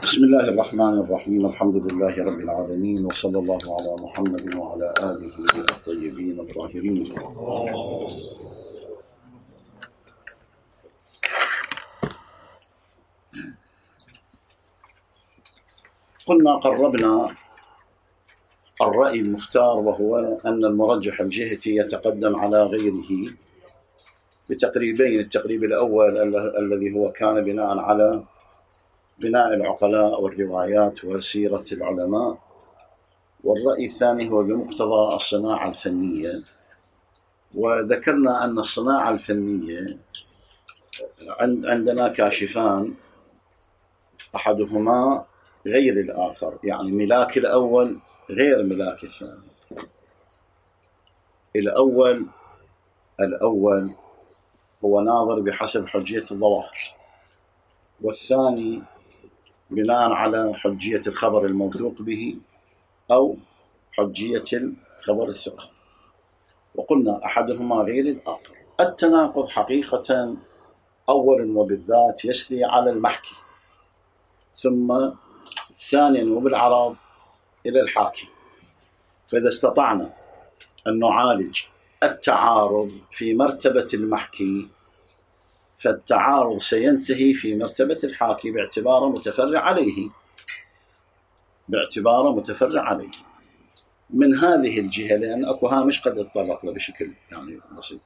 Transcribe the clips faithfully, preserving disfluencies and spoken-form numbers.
بسم الله الرحمن الرحيم. الحمد لله رب العالمين، وصلى الله على محمد وعلى آله الطيبين الطاهرين. قلنا قربنا الرأي المختار، وهو أن المرجح الجهتي يتقدم على غيره بتقريبين. التقريب الأول الذي هو كان بناء على بناء العقلاء والروايات وسيرة العلماء، والرأي الثاني هو بمقتضى الصناعة الفنية. وذكرنا أن الصناعة الفنية عندنا كاشفان، أحدهما غير الآخر، يعني ملاك الأول غير ملاك الثاني. الأول الأول هو ناظر بحسب حجية الظواهر، والثاني بناء على حجية الخبر الموثوق به أو حجية الخبر الثقة. وقلنا أحدهما غير الآخر. التناقض حقيقة أولا وبالذات يسري على المحكي، ثم ثانيا وبالعرض إلى الحاكي. فإذا استطعنا أن نعالج التعارض في مرتبة المحكي، فالتعارض سينتهي في مرتبة الحاكي باعتباره متفرع عليه باعتباره متفرع عليه من هذه الجهة، لأن أكو هامش قد اتطرق له بشكل يعني بسيط.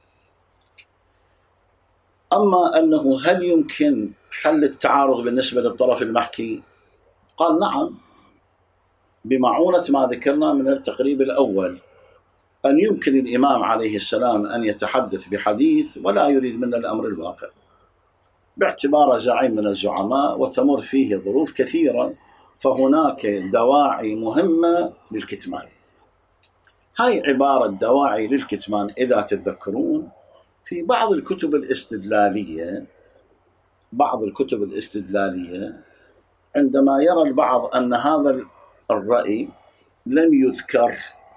أما أنه هل يمكن حل التعارض بالنسبة للطرف المحكي؟ قال نعم، بمعونة ما ذكرنا من التقريب الأول، أن يمكن الإمام عليه السلام أن يتحدث بحديث ولا يريد من الأمر الواقع باعتباره زعيم من الزعماء وتمر فيه ظروف كثيرة، فهناك دواعي مهمة للكتمان. هاي عبارة دواعي للكتمان إذا تتذكرون في بعض الكتب الاستدلالية بعض الكتب الاستدلالية عندما يرى البعض أن هذا الرأي لم يذكر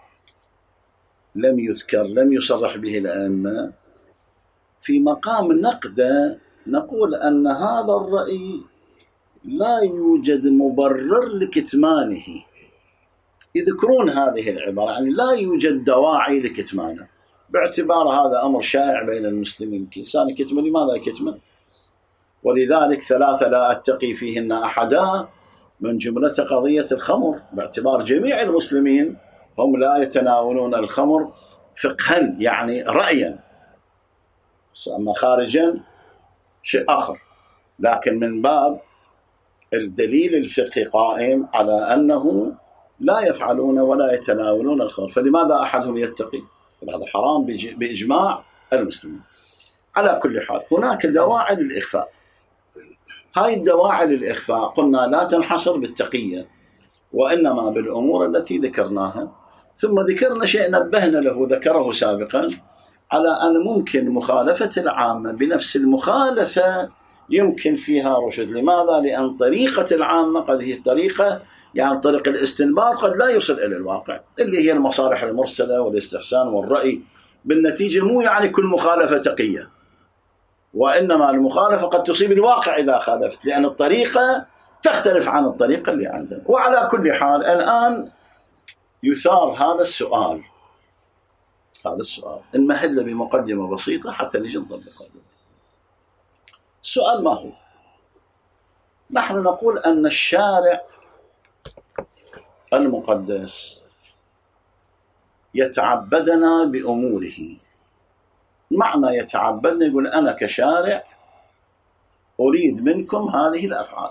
لم يذكر لم يصرح به الأئمة، في مقام نقده نقول أن هذا الرأي لا يوجد مبرر لكتمانه. يذكرون هذه العبارة، يعني لا يوجد دواعي لكتمانه، باعتبار هذا أمر شائع بين المسلمين. إنسان يكتم، لماذا يكتم؟ ولذلك ثلاثة لا أتقي فيهن أحدا من جملة قضية الخمر، باعتبار جميع المسلمين هم لا يتناولون الخمر فقها يعني رأيا، أما خارجا شيء آخر. لكن من باب الدليل الفقهي قائم على أنه لا يفعلون ولا يتناولون الخمر، فلماذا أحدهم يتقي؟ هذا حرام بإجماع المسلمين. على كل حال هناك دواعي للإخفاء. هاي الدواعي للإخفاء قلنا لا تنحصر بالتقية، وإنما بالأمور التي ذكرناها. ثم ذكرنا شيء نبهنا له، ذكره سابقا، على أن ممكن مخالفة العامة بنفس المخالفة يمكن فيها رشد. لماذا؟ لأن طريقة العامة قد هي طريقة يعني طريق الاستنباط قد لا يصل إلى الواقع، اللي هي المصالح المرسلة والاستحسان والرأي. بالنتيجة مو يعني كل مخالفة تقية، وإنما المخالفة قد تصيب الواقع إذا خالفت، لأن الطريقة تختلف عن الطريقة اللي عندنا. وعلى كل حال الآن يثار هذا السؤال هذا السؤال نمهد له بمقدمة بسيطة حتى نجي نطبقه. السؤال ما هو؟ نحن نقول أن الشارع المقدس يتعبدنا بأموره. معنى يتعبدنا، يقول أنا كشارع أريد منكم هذه الأفعال،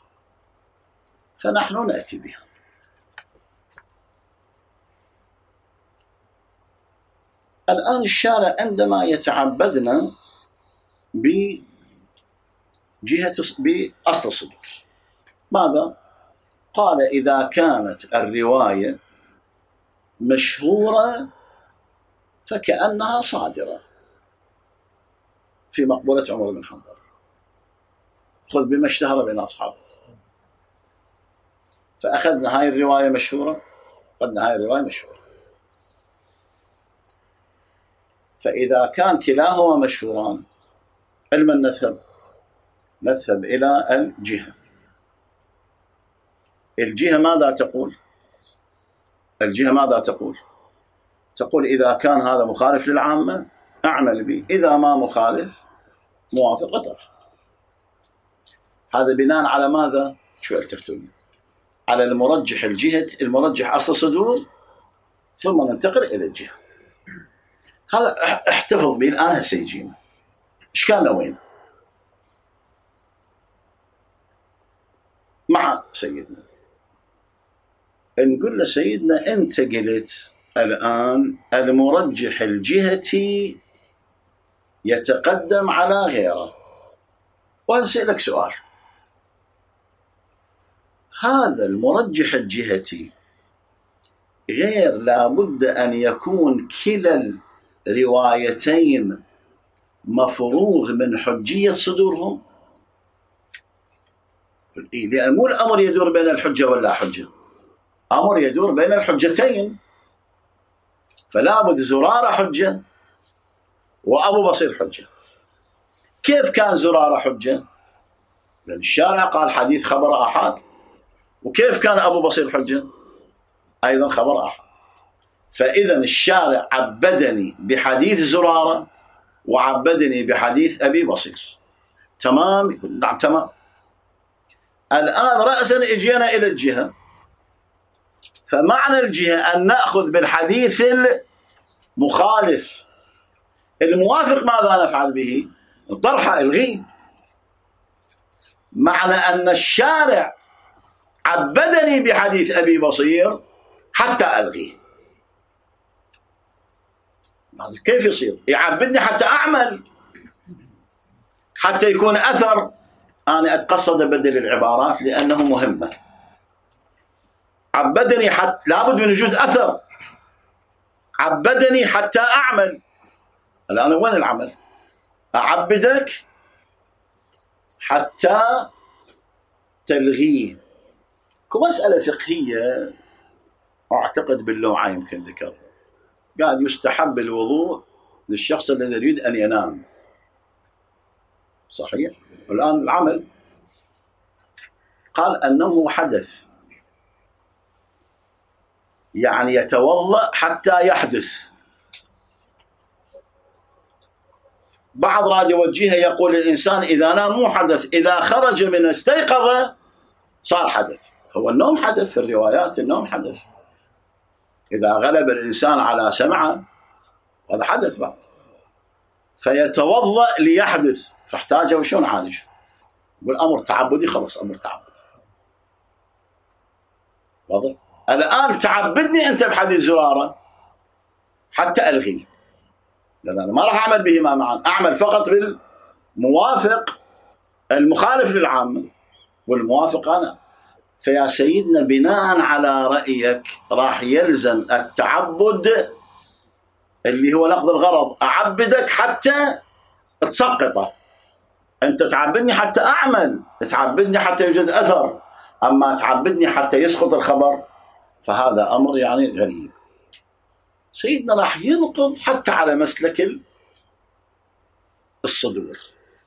فنحن نأتي بها. الآن الشارع عندما يتعبدنا بجهة بأصل الصدور، ماذا؟ قال إذا كانت الرواية مشهورة فكأنها صادرة في مقبولة عمر بن حنظل، خذ بما اشتهر بين أصحابه. فأخذنا هاي الرواية مشهورة، أخذنا هاي الرواية مشهورة. فإذا كان كلاهما مشهوران، علما نذهب نذهب إلى الجهة الجهة ماذا تقول؟ الجهة ماذا تقول؟ تقول إذا كان هذا مخالف للعامة أعمل به، إذا ما مخالف موافق اطرح. هذا بناء على ماذا؟ شو التفتون؟ على المرجح الجهة، المرجح أصل صدور، ثم ننتقل إلى الجهة. هذا احتفظ به الآن هسه يجينا. إشكالنا وين؟ مع سيدنا نقول له سيدنا أنت قلت الآن المرجح الجهتي يتقدم على غيره، وأسألك سؤال، هذا المرجح الجهتي غير لابد أن يكون كلا الروايتين مفروغ من حجية صدورهم؟ لأن مو الأمر يدور بين الحجة ولا حجة، أمر يدور بين الحجتين، فلا بد زرارة حجة وأبو بصير حجة. كيف كان زرارة حجة؟ لأن الشارع قال حديث خبر أحد. وكيف كان أبو بصير حجة؟ أيضا خبر أحد. فإذا الشارع عبدني بحديث زرارة وعبدني بحديث أبي بصير. تمام؟ نعم تمام. الآن رأسا اجينا إلى الجهة، فمعنى الجهة أن نأخذ بالحديث المخالف. الموافق ماذا نفعل به؟ طرحه، الغيه. معنى أن الشارع عبدني بحديث أبي بصير حتى ألغيه. كيف يصير؟ يعبدني حتى أعمل، حتى يكون أثر. أنا أتقصد بدل العبارات لأنه مهمة. عبدني حتى لابد من وجود أثر. عبدني حتى أعمل. الآن وين العمل؟ أعبدك حتى تلغيه. كمسألة فقهية أعتقد باللوعة يمكن ذكر، قال يستحب الوضوء للشخص الذي يريد أن ينام. صحيح؟ الآن العمل قال أنه حدث، يعني يتوضأ حتى يحدث. بعض راد يوجهه يقول الإنسان إذا نام مو حدث، إذا خرج من استيقظ صار حدث. هو النوم حدث، في الروايات النوم حدث. إذا غلب الإنسان على سمعه هذا حدث بعد. فيتوضأ ليحدث، فاحتاجه وشون عالج؟ والأمر تعبدي، خلص أمر تعبدي. واضح؟ الآن تعبدني أنت بحديث زرارة حتى ألغيه، لأن أنا ما راح أعمل بهما معا، أعمل فقط بالموافق المخالف للعامة، والموافق أنا. فيا سيدنا بناء على رأيك راح يلزم التعبد اللي هو لفظ الغرض، أعبدك حتى تسقطه. أنت تعبدني حتى أعمل، تعبدني حتى يوجد أثر، أما تعبدني حتى يسقط الخبر فهذا أمر يعني غريب. سيدنا راح ينقض حتى على مسلك الصدور.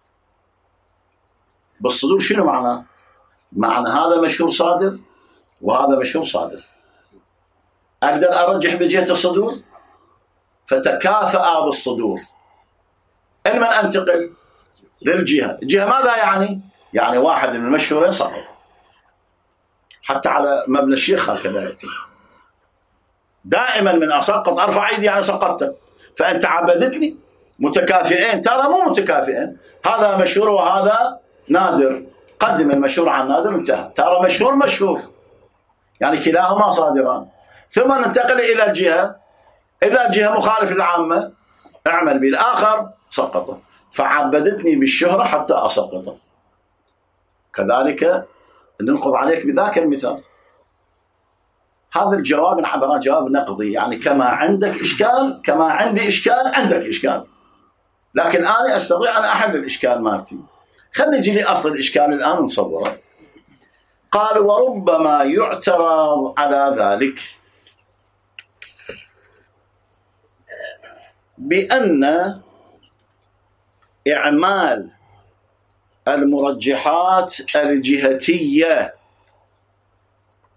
بالصدور شنو معنى؟ معنى هذا مشهور صادر وهذا مشهور صادر. أقدر أرجح بجهة الصدور، فتكافأ بالصدور. لمن أنتقل؟ للجهة. الجهة ماذا يعني؟ يعني واحد من المشهورين سقط. حتى على مبنى الشيخ هكذا يأتي دائما من أسقط أرفع أيدي يعني سقطت. فأنت عبدتني متكافئين، ترى مو متكافئين، هذا مشهور وهذا نادر، قدم المشهور عن النادر انتهى. ترى مشهور مشهور يعني كلاهما صادران. ثم ننتقل إلى الجهة، إذا الجهة مخالف للعامة اعمل بالآخر سقطه، فعبدتني بالشهرة حتى أسقطه. كذلك ننقض عليك بذاك المثال. هذا الجواب نعتبره جواب نقضي، يعني كما عندك إشكال كما عندي إشكال عندك إشكال، لكن أنا أستطيع أن أحل الإشكال مالتي. خلينا نجي لأصل الإشكال الآن نصوره. قال وربما يعترض على ذلك بأن إعمال المرجحات الجهتية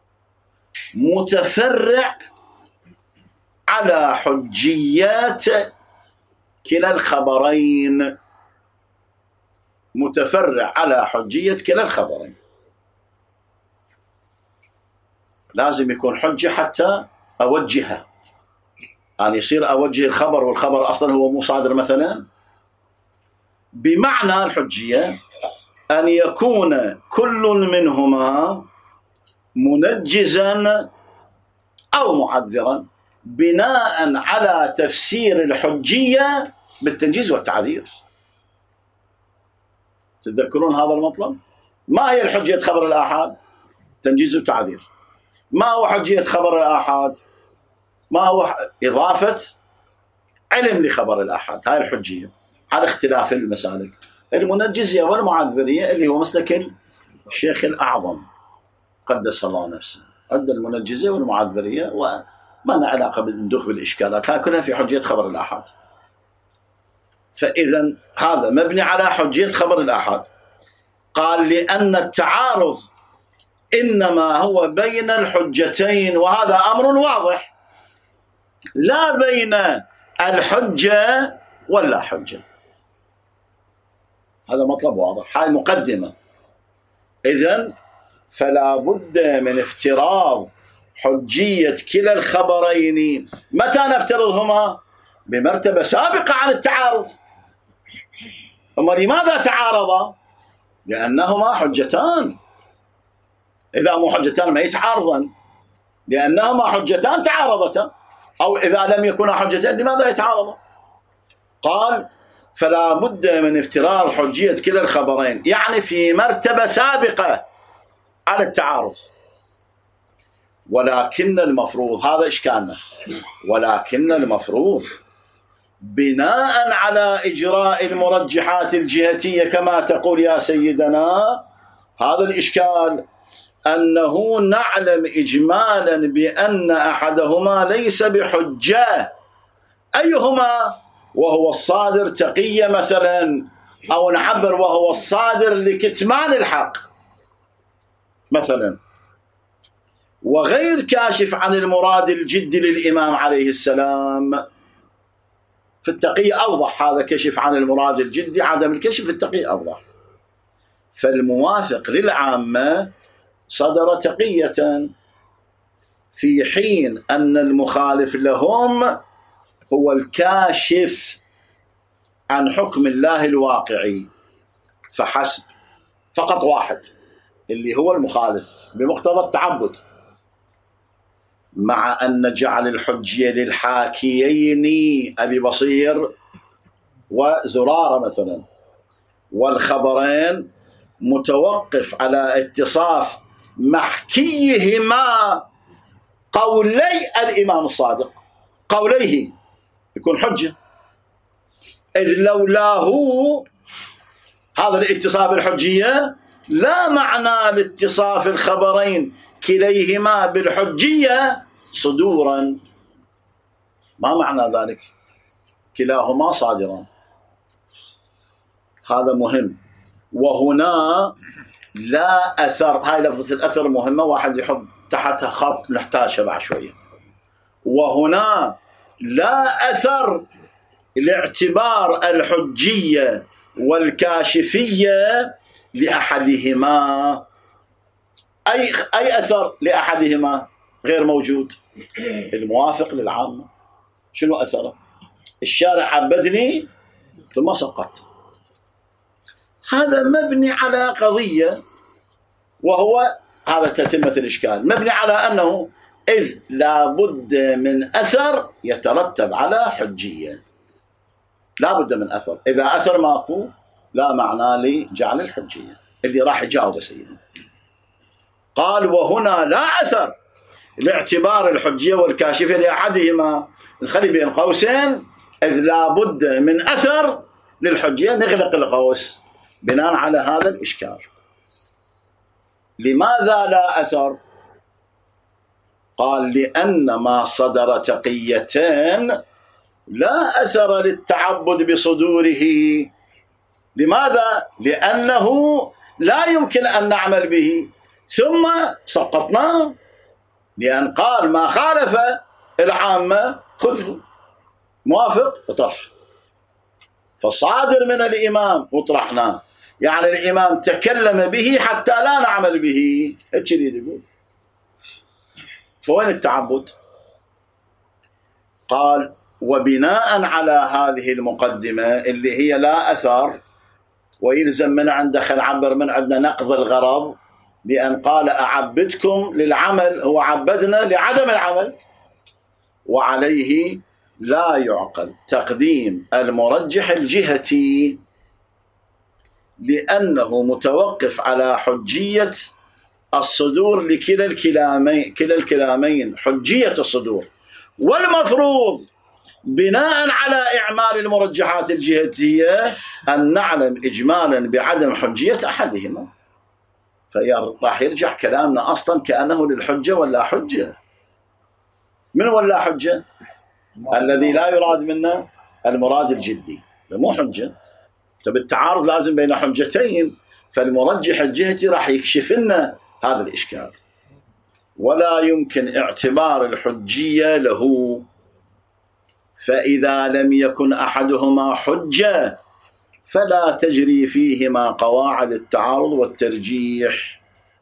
متفرع على حجيات كلا الخبرين، متفرع على حجية كلا الخبرين. لازم يكون حجة حتى أوجهها، يعني يصير أوجه الخبر والخبر أصلا هو مو صادر مثلا. بمعنى الحجية أن يكون كل منهما منجزا أو معذرا بناء على تفسير الحجية بالتنجيز والتعذير. تتذكرون هذا المطلب؟ ما هي الحجية خبر الآحاد؟ تنجيز وتعذير. ما هو حجية خبر الآحاد؟ ما هو إضافة علم لخبر الآحاد. هاي الحجية على اختلاف المسالك. المنجزية والمعذرية اللي هو مسلك الشيخ الأعظم قدس الله نفسه، عند المنجزية والمعذرية وما لنا علاقة بالندخل بالإشكالات، هاي كلها في حجية خبر الآحاد. فإذا هذا مبني على حجية خبر الآحاد. قال لأن التعارض إنما هو بين الحجتين، وهذا أمر واضح، لا بين الحجة ولا حجة. هذا مطلب واضح، هاي مقدمة. إذن فلا بد من افتراض حجية كلا الخبرين. متى نفترضهما؟ بمرتبة سابقة عن التعارض. أما لماذا تعارضا؟ لأنهما حجتان. إذا مو حجتان ما يتعارضا، لأنهما حجتان تعارضتا، أو إذا لم يكونا حجتان لماذا يتعارضا؟ قال فلا بد من افتراض حجية كلا الخبرين، يعني في مرتبة سابقة على التعارض. ولكن المفروض، هذا إشكالنا، ولكن المفروض بناء على إجراء المرجحات الجهتية كما تقول يا سيدنا، هذا الإشكال أنه نعلم إجمالا بأن أحدهما ليس بحجة. أيهما؟ وهو الصادر تقية مثلا، أو نعبر وهو الصادر لكتمان الحق مثلا، وغير كاشف عن المراد الجدي للإمام عليه السلام. في التقية أوضح، هذا كشف عن المراد الجدي، عدم الكشف في التقية أوضح. فالموافق للعامة صدر تقية، في حين أن المخالف لهم هو الكاشف عن حكم الله الواقعي فحسب، فقط واحد اللي هو المخالف بمقتضى التعبد. مع أن جعل الحجية للحاكيين أبي بصير وزرارة مثلا والخبرين متوقف على اتصاف محكيهما قولي الإمام الصادق، قوليه يكون حجة، إذ لولاه هذا الاتصاف الحجية لا معنى لاتصاف الخبرين كليهما بالحجية صدورا. ما معنى ذلك؟ كلاهما صادران. هذا مهم. وهنا لا أثر، هاي لفظة الأثر مهمة، واحد يحط تحتها خط نحتاجها بعد شوية. وهنا لا أثر لاعتبار الحجية والكاشفية لأحدهما. أي أي أثر لأحدهما غير موجود. الموافق للعامة شنو أثره؟ الشارع عبدني ثم سقط. هذا مبني على قضية، وهو هذا تتمة الإشكال، مبني على أنه إذ لا بد من أثر يترتب على حجية، لا بد من أثر. إذا أثر ماكو لا معنى لجعل الحجية. اللي راح يجاوب سيدنا قال وهنا لا أثر لاعتبار الحجية والكاشفية لأحدهما، نخلي بين قوسين إذ لا بد من أثر للحجية، نغلق القوس بناء على هذا الإشكال. لماذا لا أثر؟ قال لأن ما صدر تقيتين لا أثر للتعبد بصدوره. لماذا؟ لأنه لا يمكن أن نعمل به ثم سقطناه. لأن قال ما خالف العامة خذه، موافق اطرح. فالصادر من الإمام وطرحناه، يعني الإمام تكلم به حتى لا نعمل به، هيك يريد يقول. فوين التعبد؟ قال وبناء على هذه المقدمة اللي هي لا أثر، ويلزم من عنده خل عبر من عندنا نقض الغرض، لأن قال أعبدكم للعمل، هو عبدنا لعدم العمل، وعليه لا يعقل تقديم المرجح الجهتي، لأنه متوقف على حجية الصدور لكلا الكلامين، كلا الكلامين حجية الصدور، والمفروض بناء على إعمال المرجحات الجهتية أن نعلم إجمالا بعدم حجية أحدهما. فراح يرجع كلامنا أصلا كأنه للحجة ولا حجة. من ولا حجة؟ الذي لا يراد منا المراد الجدي، مو حجة. فبالتعارض لازم بين حجتين، فالمرجح الجهتي راح يكشف لنا هذا الإشكال، ولا يمكن اعتبار الحجية له. فإذا لم يكن أحدهما حجة فلا تجري فيهما قواعد التعارض والترجيح،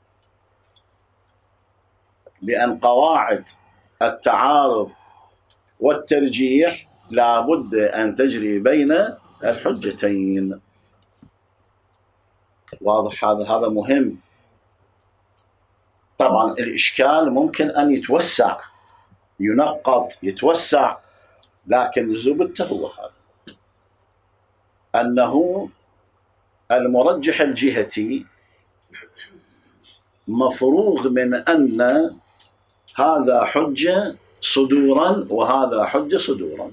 لأن قواعد التعارض والترجيح لا بد أن تجري بين الحجتين. واضح هذا؟ هذا مهم. طبعا الإشكال ممكن أن يتوسع، ينقط، يتوسع، لكن زبدته هو هذا، أنه المرجح الجهتي مفروغ من أن هذا حجة صدورا وهذا حجة صدورا،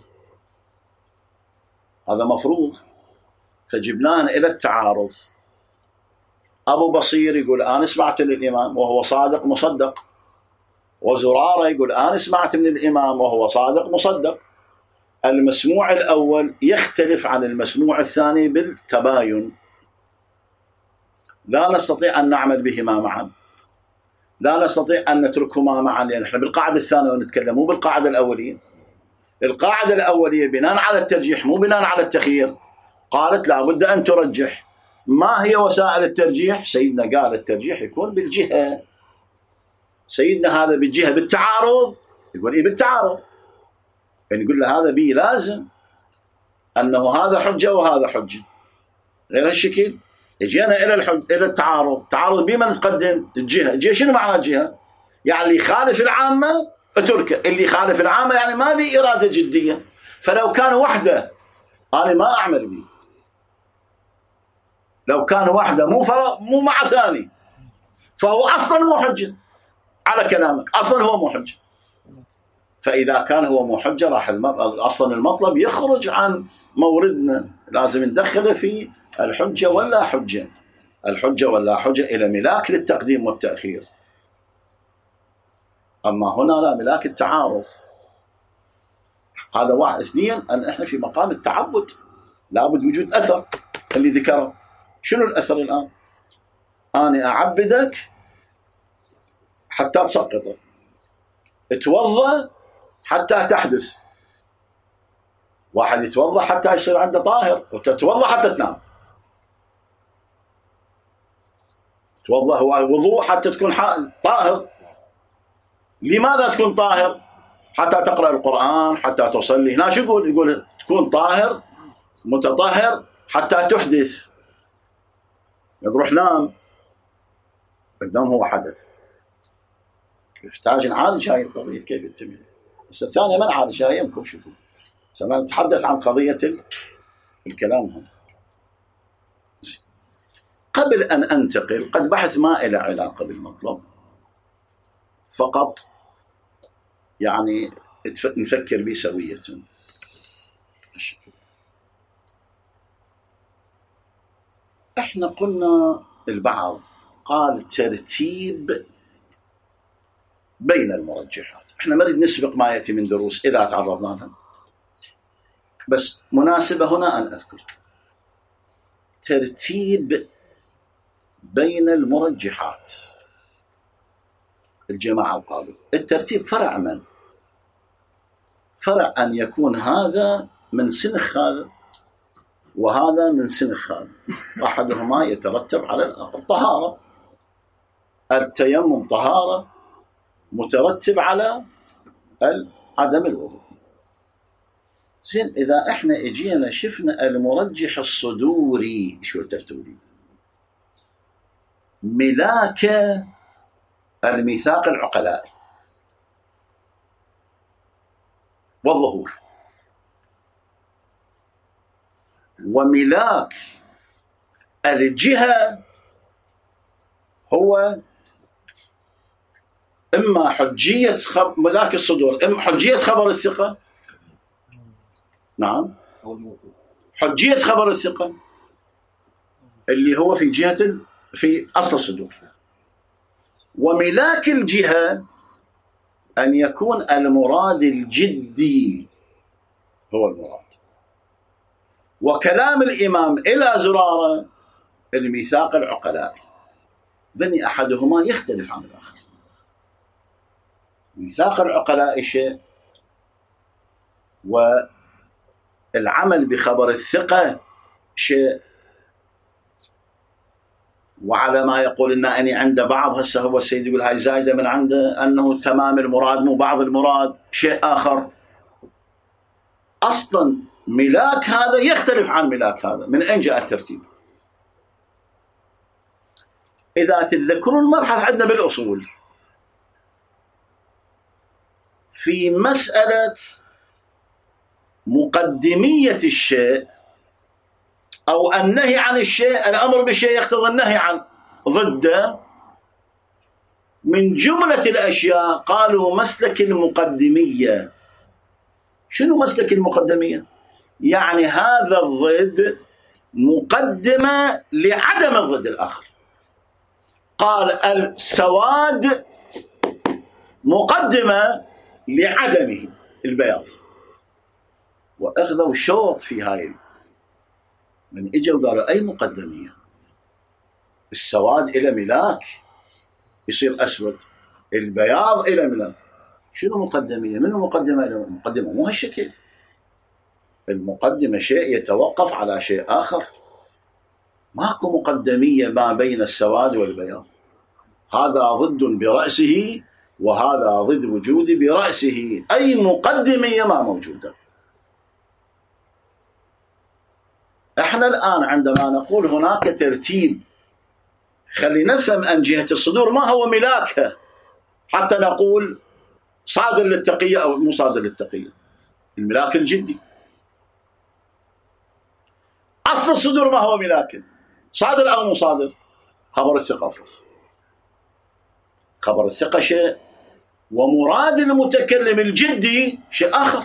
هذا مفروغ. فجبناه إلى التعارض. أبو بصير يقول أنا سمعت من الإمام وهو صادق مصدق، وزرارة يقول أنا سمعت من الإمام وهو صادق مصدق. المسموع الأول يختلف عن المسموع الثاني بالتباين، لا نستطيع أن نعمل بهما معا، لا نستطيع أن نتركهما معا، لأن احنا بالقاعدة الثانية نتكلم مو بالقاعدة الأولية. القاعدة الأولية بناء على الترجيح مو بناء على التخيير، قالت لا بد أن ترجح. ما هي وسائل الترجيح؟ سيدنا قال الترجيح يكون بالجهة. سيدنا هذا بالجهة بالتعارض، يقول إيه بالتعارض، يعني نقول له هذا بي لازم أنه هذا حجة وهذا حجة، غير هالشكل جينا إلى الحج... إلى التعارض. تعارض بما نقدم الجهة. الجهة شنو معنى الجهة؟ يعني اللي يخالف العامة اتركه، اللي يخالف العامة يعني ما بي إرادة جدية. فلو كان وحده أنا ما أعمل به، لو كان وحده مو فرق مو مع ثاني، فهو أصلا مو حجة على كلامك، أصلا هو مو حجة. فإذا كان هو مو حجة راح أصلا المطلب يخرج عن موردنا، لازم ندخله في الحجة ولا حجة، الحجة ولا حجة إلى ملاك للتقديم والتأخير. أما هنا لا، ملاك التعارض. هذا واحد. اثنين، أن إحنا في مقام التعبد لابد وجود أثر اللي ذكره. شنو الأثر الآن؟ أنا أعبدك حتى تسقطه، اتوضى حتى تحدث. واحد يتوضى حتى يصير عنده طاهر، وتتوضى حتى تنام. توضى هو الوضوء حتى تكون طاهر. لماذا تكون طاهر؟ حتى تقرأ القرآن، حتى تصلي. هنا شو يقول؟ يقول تكون طاهر متطهر حتى تحدث. تروح نام، النوم هو حدث، يحتاج نعالج هاي القضية كيف يتم. بس الثانية ما نعالج هاي، يمكن شوفوا سنتحدث عن قضية الكلام هنا. قبل أن أنتقل، قد بحث ما إلى علاقة بالمطلب، فقط يعني نفكر به سوية. احنا قلنا البعض قال ترتيب بين المرجحات. احنا نريد نسبق ما يأتي من دروس إذا تعرضنا لها، بس مناسبة هنا أن أذكر ترتيب بين المرجحات. الجماعة القابلة. الترتيب فرع من؟ فرع أن يكون هذا من سنخ هذا وهذا من سنخ هذا، أحدهما يترتب على الآخر. طهارة، التيمم طهارة مترتب على عدم الوضوء. زين، إذا إحنا إجينا شفنا المرجح الصدوري، شو التفتوري؟ ملاك الميثاق العقلائي والظهور، وملاك الجهة هو إما حجية خب... ملاك الصدور إما حجية خبر الثقة، نعم، حجية خبر الثقة اللي هو في جهة ال... في أصل الصدور. وملاك الجهة أن يكون المراد الجدي هو المراد. وكلام الإمام إلى زرارة الميثاق العقلائي، ذني أحدهما يختلف عن الآخر. ميثاق العقلاء شيء، والعمل بخبر الثقة شيء. وعلى ما يقول إن أني عند بعض، هسه هو السيد يقول هاي زايدة من عنده، أنه تمام المراد مو بعض المراد شيء آخر. أصلا ملاك هذا يختلف عن ملاك هذا. من أين جاء الترتيب؟ إذا تتذكرون المبحث عندنا بالأصول في مسألة مقدمية الشيء أو النهي عن الشيء، الأمر بالشيء يقتضي النهي عن ضده. من جملة الأشياء قالوا مسلك المقدمية. شنو مسلك المقدمية؟ يعني هذا الضد مقدمة لعدم الضد الآخر. قال السواد مقدمة لعدمه البياض، وأخذوا شوط في هاي. من اجوا قالوا أي مقدمية؟ السواد إلى ملاك يصير أسود، البياض إلى ملاك. شنو مقدمية؟ منو مقدمة إلى مقدمة؟ مو هالشكل. المقدمة شيء يتوقف على شيء آخر. ماكو مقدمية ما بين السواد والبياض. هذا ضد برأسه وهذا ضد وجود برأسه. أي مقدمية ما موجودة. احنا الآن عندما نقول هناك ترتيب، خلي نفهم أن جهة الصدور ما هو ملاكها حتى نقول صادر للتقية أو مو صادر للتقية. الملاك الجدي. أصل الصدور ما هو ملاك، صادر أو مو صادر؟ خبر الثقة أفرض. خبر الثقة شيء، ومراد المتكلم الجدي شيء آخر،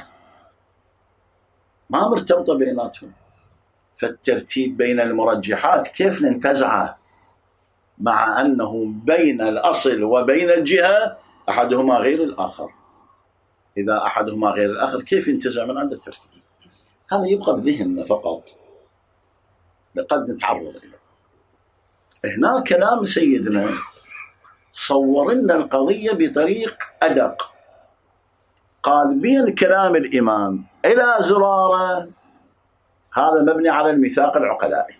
ما مرتبطة بيناتهم. فالترتيب بين المرجحات كيف ننتزعه مع أنه بين الأصل وبين الجهة أحدهما غير الآخر؟ إذا أحدهما غير الآخر كيف ينتزع من عند الترتيب؟ هذا يبقى بذهننا فقط، لقد نتعرض إليه. هنا كلام سيدنا صور لنا القضية بطريق أدق. قال بين كلام الإمام إلى زرارة هذا مبني على الميثاق العقلائي،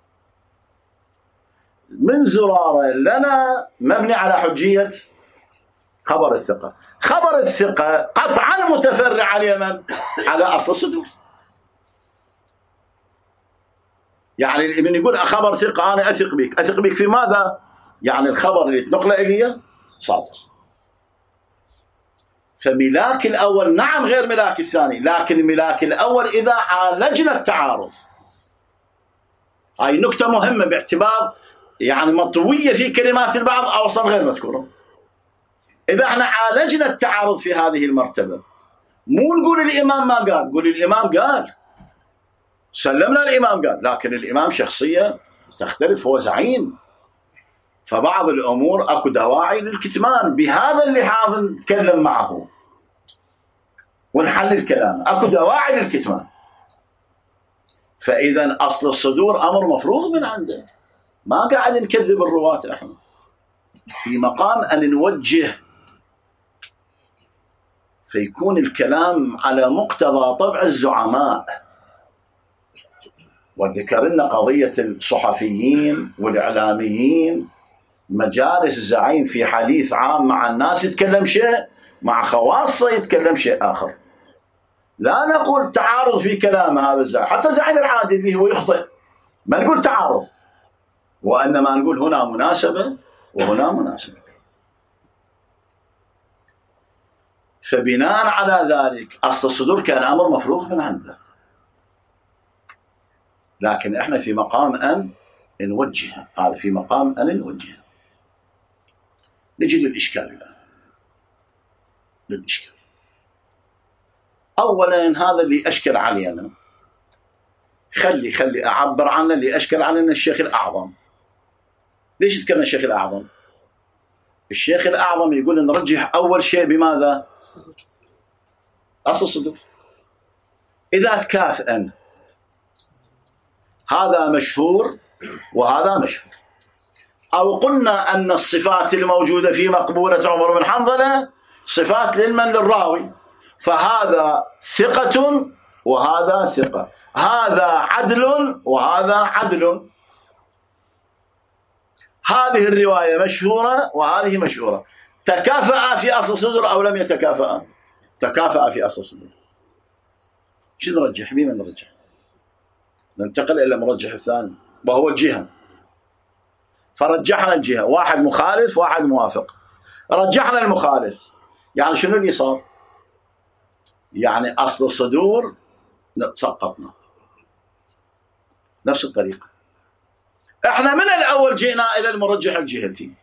من زرارة لنا مبني على حجية خبر الثقة. خبر الثقة قطعا متفرع على من؟ على أصل الصدور. يعني الابن يقول خبر ثقة أنا أثق بك. أثق بك في ماذا؟ يعني الخبر اللي تنقله إلي صادق. فملاك الأول نعم غير ملاك الثاني، لكن ملاك الأول إذا عالجنا التعارض. هاي نكتة مهمة باعتبار يعني مطوية في كلمات البعض أو أصلا غير مذكورة. إذا احنا عالجنا التعارض في هذه المرتبة، مو نقول الإمام ما قال، نقول الإمام قال، سلمنا الإمام قال، لكن الإمام شخصية تختلف، هو زعيم، فبعض الأمور أكو دواعي للكتمان. بهذا اللحاظ نتكلم معه ونحلل كلامه، أكو دواعي للكتمان. فإذا أصل الصدور أمر مفروض من عنده، ما قاعد نكذب الرواة. احنا في مقام أن نوجه فيكون الكلام على مقتضى طبع الزعماء. وذكرنا قضية الصحفيين والإعلاميين، مجالس زعيم في حديث عام مع الناس يتكلم شيء، مع خواصه يتكلم شيء آخر. لا نقول تعارض في كلام هذا الزعيم، حتى زعيم العادي اللي هو يخطئ ما نقول تعارض، وإنما نقول هنا مناسبة وهنا مناسبة. فبناء على ذلك أصل الصدور كان أمر مفروغ من عنده، لكن إحنا في مقام أن نوجهه، هذا في مقام أن نوجهه. نجي للإشكال الآن. للإشكال أولا هذا اللي أشكل علينا، خلي خلي أعبر عنه. اللي أشكل علينا الشيخ الأعظم. ليش ذكرنا الشيخ الأعظم؟ الشيخ الأعظم يقول نرجح أول شيء بماذا؟ أصل الصدور. إذا تكافئا هذا مشهور وهذا مشهور، أو قلنا أن الصفات الموجودة في مقبولة عمر بن حنظلة صفات للمن للراوي، فهذا ثقة وهذا ثقة، هذا عدل وهذا عدل، هذه الرواية مشهورة وهذه مشهورة. تكافأ في أصل الصدور أو لم يتكافأ؟ تكافأ في أصل الصدور. شو نرجح؟ بما نرجح. ننتقل إلى المرجح الثاني وهو الجهة. فرجحنا الجهة، واحد مخالف واحد موافق. رجحنا المخالف، يعني شنو اللي صار؟ يعني أصل الصدور سقطنا نفس الطريقة. احنا من الأول جئنا إلى المرجح الجهتي،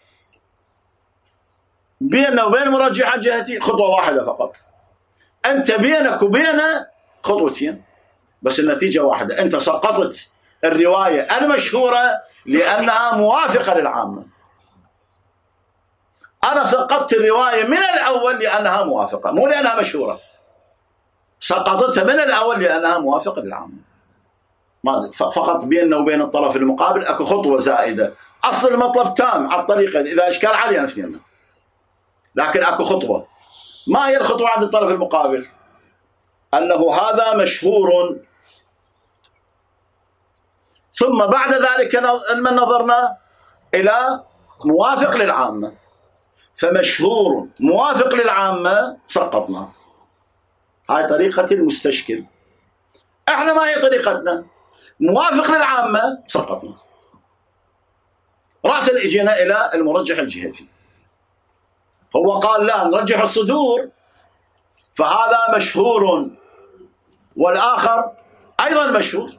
بيننا وبين المرجح الجهتي خطوة واحدة فقط. أنت بينك وبينه خطوتين بس النتيجة واحدة. أنت سقطت الرواية المشهورة لأنها موافقة للعامة، أنا سقطت الرواية من الأول لأنها موافقة، مو لأنها مشهورة. سقطتها من الأول لأنها موافقة للعامة. فقط بيننا وبين الطرف المقابل أكو خطوة زائدة. أصل المطلب تام على الطريقة إذا إشكال علينا اثنين، لكن أكو خطوة. ما هي الخطوة عند الطرف المقابل؟ أنه هذا مشهور، ثم بعد ذلك لما نظرنا إلى موافق للعامة، فمشهور موافق للعامة سقطنا. هاي طريقة المستشكل. احنا ما هي طريقتنا؟ موافق للعامة سقطنا. رأسا اجينا إلى المرجح الجهتي. هو قال لا نرجح الصدور، فهذا مشهور والآخر أيضا مشهور،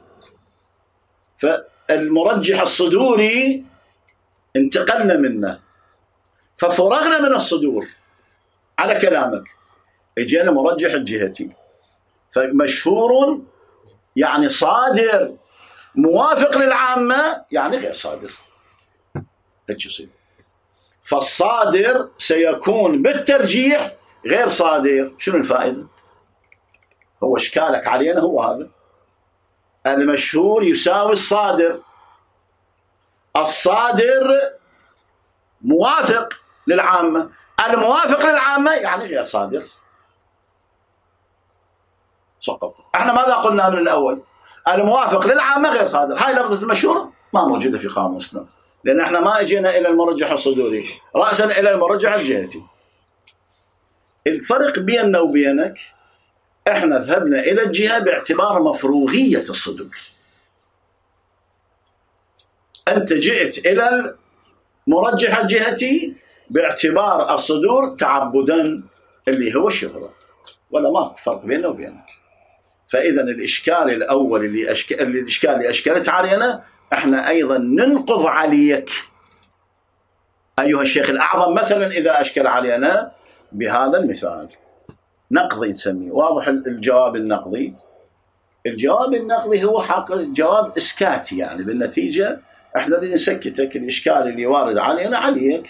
فالمرجح الصدوري انتقلنا منه ففرغنا من الصدور على كلامك، اجينا مرجح الجهتي. فمشهور يعني صادر، موافق للعامة يعني غير صادر. هيك يصير. فالصادر سيكون بالترجيح غير صادر. شنو الفائدة؟ هو اشكالك علينا هو هذا. المشهور يساوي الصادر، الصادر موافق للعامة، الموافق للعامة يعني غير صادر. سقط. احنا ماذا قلنا من الأول؟ الموافق للعامة غير صادر. هاي لفظة المشهورة ما موجودة في قاموسنا، لأن احنا ما اجينا إلى المرجح الصدوري، رأسا إلى المرجح الجهتي. الفرق بيننا وبينك احنا ذهبنا إلى الجهة باعتبار مفروغية الصدور، أنت جئت إلى المرجح الجهتي باعتبار الصدور تعبدا اللي هو الشهرة، ولا ما فرق بيننا وبينك. فإذا الإشكال الأول اللي أشك... الإشكال اللي أشكلت علينا احنا أيضا ننقض عليك أيها الشيخ الأعظم مثلا إذا أشكل علينا بهذا المثال. نقضي نسميه. واضح الجواب النقضي؟ الجواب النقضي هو حق جواب إسكاتي، يعني بالنتيجة احنا نسكتك. الإشكال اللي وارد علينا عليك.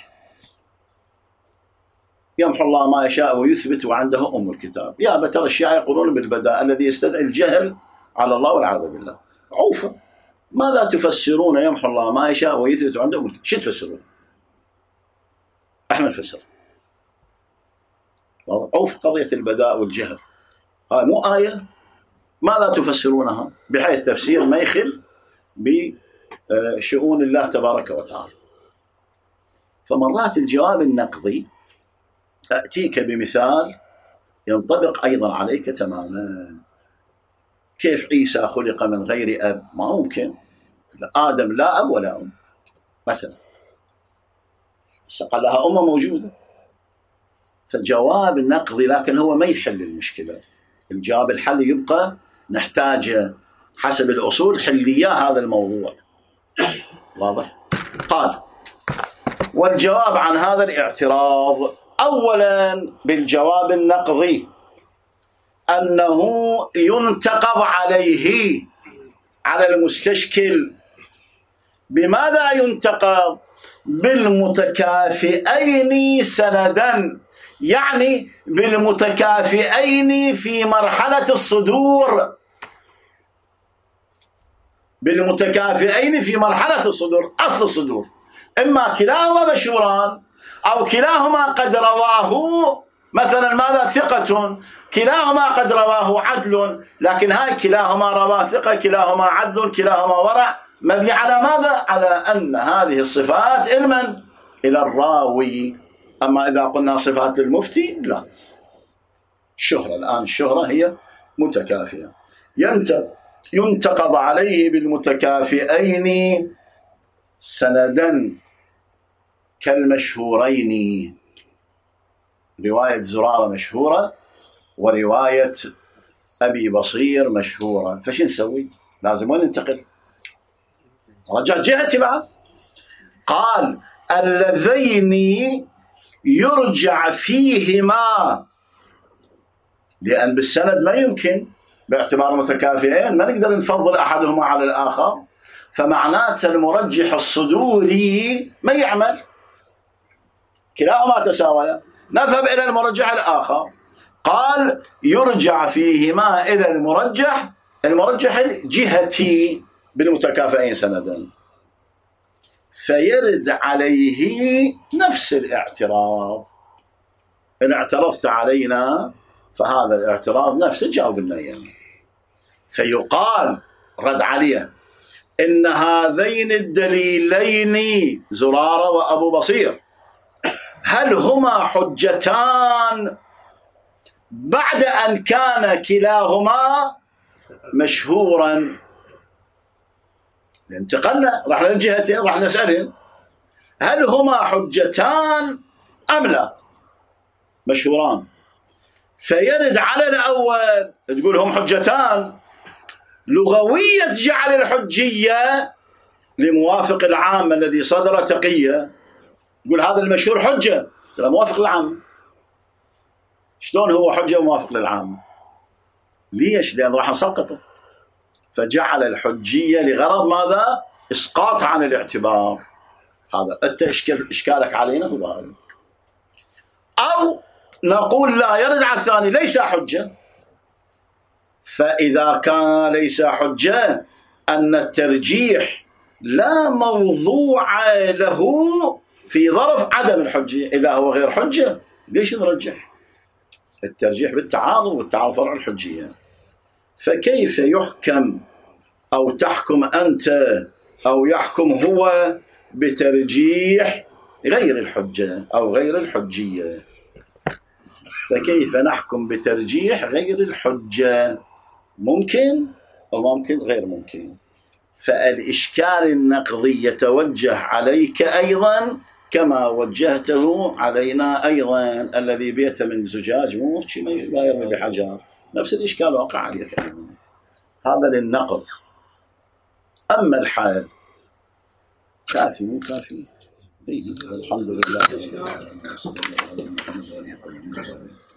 يمحو الله ما يشاء ويثبت وعنده أم الكتاب. يا بتر الشيعة يقولون بالبداء الذي يستدعي الجهل على الله والعياذ بالله. عوفا ماذا تفسرون يمحو الله ما يشاء ويثبت وعنده أم الكتاب؟ شو تفسرون؟ احنا نفسر. معروف قضية البداء والجهل، هاي مو آية ما لا تفسرونها بحيث تفسير ما يخل بشؤون الله تبارك وتعالى. فمرات الجواب النقضي أتيك بمثال ينطبق أيضا عليك تماما. كيف عيسى خلق من غير أب؟ ما ممكن، آدم لا أب ولا أم مثلا، قال لها أمة موجودة. فجواب نقضي، لكن هو ما يحل المشكلة. الجواب الحل يبقى نحتاج حسب الأصول حلية هذا الموضوع. واضح؟ قال: والجواب عن هذا الاعتراض أولا بالجواب النقضي أنه ينتقض عليه على المستشكل. بماذا ينتقض؟ بالمتكافئين سندا، يعني بالمتكافئين في مرحلة الصدور، بالمتكافئين في مرحلة الصدور، أصل الصدور، إما كلاهما مشهوران أو كلاهما قد رواه مثلا ماذا ثقة، كلاهما قد رواه عدل، لكن هاي كلاهما رواه ثقة، كلاهما عدل، كلاهما ورع، مبني على ماذا؟ على أن هذه الصفات علما إلى الراوي. أما إذا قلنا صفات للمفتي لا، الشهرة الآن الشهرة هي متكافئة. ينتقض عليه بالمتكافئين سندا كالمشهورين، رواية زرارة مشهورة ورواية أبي بصير مشهورة، فش نسوي؟ لازم وين ننتقل؟ رجع جهتي بعد. قال: اللذين يرجع فيهما، لأن بالسند ما يمكن باعتبار متكافئين ما نقدر نفضل أحدهما على الآخر، فمعناته المرجح الصدوري ما يعمل، كلاهما تساويا، نذهب إلى المرجح الآخر. قال: يرجع فيهما إلى المرجح، المرجح الجهتي بالمتكافئين سندا، فيرد عليه نفس الاعتراض. إن اعترضت علينا فهذا الاعتراض نفسه جاوب النية. فيقال رد عليه: إن هذين الدليلين زرارة وأبو بصير هل هما حجتان بعد أن كان كلاهما مشهورا؟ انتقلنا رحنا للجهتين، راح نسألهم هل هما حجتان أم لا؟ مشهوران. فيرد على الأول تقول هم حجتان، لغوية جعل الحجية لموافق العام الذي صدر تقية، يقول هذا المشهور حجة، ترى موافق للعام. شلون هو حجة موافق للعام؟ ليش؟ لأن راح نسقطه. فجعل الحجية لغرض ماذا؟ إسقاط عن الاعتبار. هذا أنت إشكالك علينا هو هذا. أو نقول لا، يرد على الثاني ليس حجة. فإذا كان ليس حجة أن الترجيح لا موضوع له في ظرف عدم الحجة، إذا هو غير حجة ليش نرجح؟ الترجيح بالتعارض، والتعارض فرع الحجية. فكيف يحكم أو تحكم أنت أو يحكم هو بترجيح غير الحجة أو غير الحجية؟ فكيف نحكم بترجيح غير الحجة؟ ممكن أو ممكن غير ممكن. فالإشكال النقضي يتوجه عليك أيضا كما وجهته علينا أيضا. الذي بيت من زجاج مو شيء ما يرمي بحجر، نفس الإشكال وقع عليك أيضا. هذا للنقض. أما الحال كافي مو كافي؟ الحمد لله.